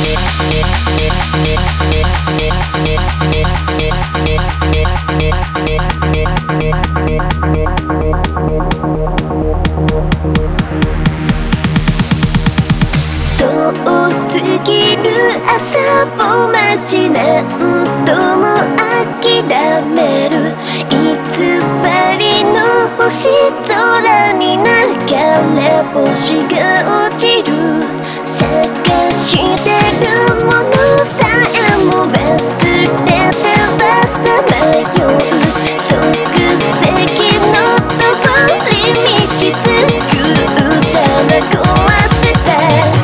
遠すぎる朝を待ち何度も諦める偽りの星空に流れ星が落ちる探してるものさえも忘れてさまよう即席の通り道作ったら壊した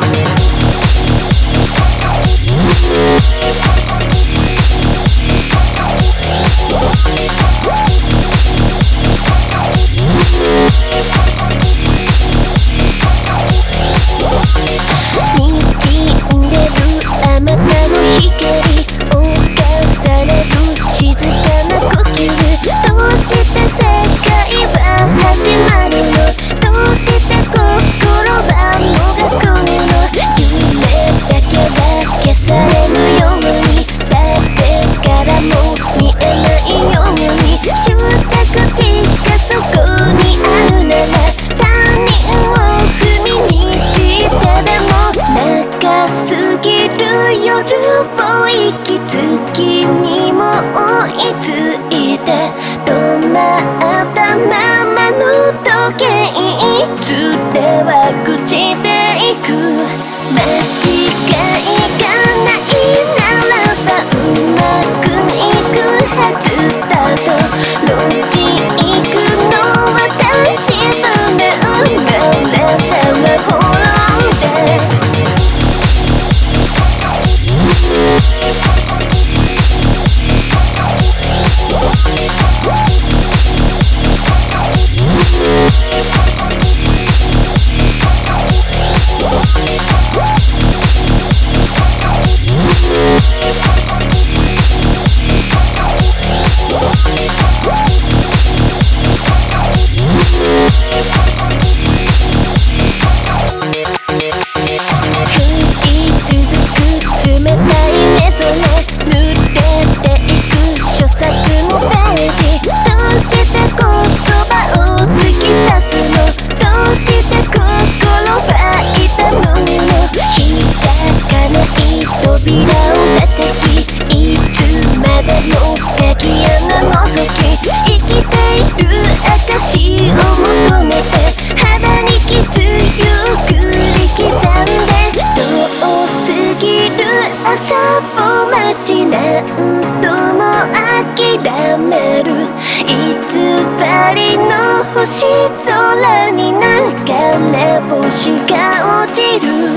息月にも追いついて止まったままの時計いつでは朽ちていく間違いがないならばうまくいくはずだと路地行くの私とね生まれたら滅んで何度も諦める偽りの星空に流れ星が落ちる